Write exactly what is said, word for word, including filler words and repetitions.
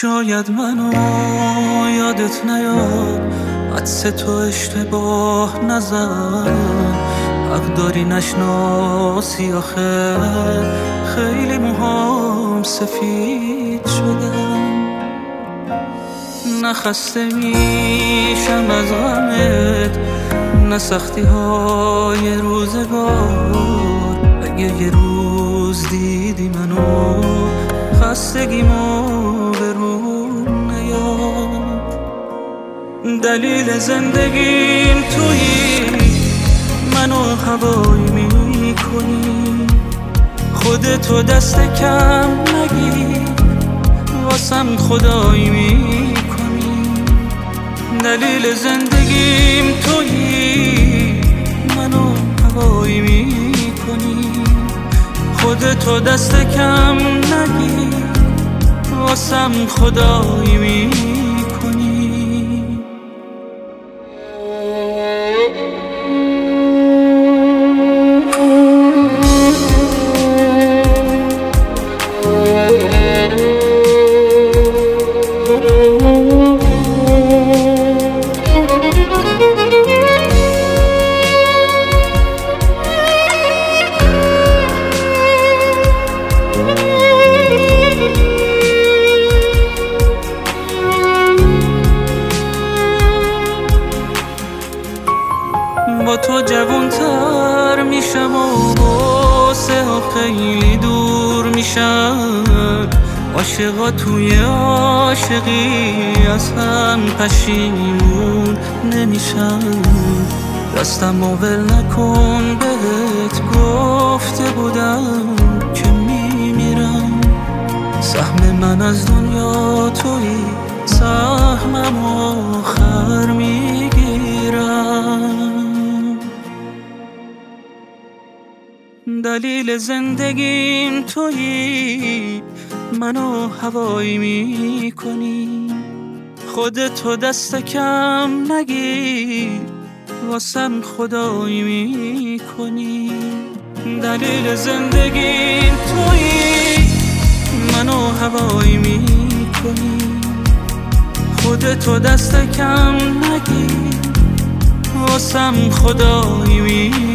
شاید منو یادت نیاد، عدس تو اشتباه نزن، حق داری نشناسی آخه خیلی موهام سفید شدم. نخسته میشم از غمت، نه سختی های روزگار. اگه یه روز دیدی منو خستگیمو به رو نیاد. دلیل زندگیم تویی، منو هوایی میکنی، خودتو دست کم نگیر، واسم خدایی میکنی. دلیل زندگیم تویی، منو هوایی میکنی، خودتو دست کم نگیر، واسم خدایی میکنی. با تو جوانتر میشم و باسه ها خیلی دور میشم. عاشقا توی عاشقی از هم پشیمون نمیشم. دستم و ول نکن، بهت گفته بودم که میمیرم. سهم من از دنیا توی، سهمم آخر میگیرم. دلیل زندگیم تویی، منو هوایی میکنی، خودتو دست کم نگیر، واسم خدایی میکنی. دلیل زندگیم تویی، منو هوایی میکنی، خودتو دست کم نگیر، واسم خدایی میکنی.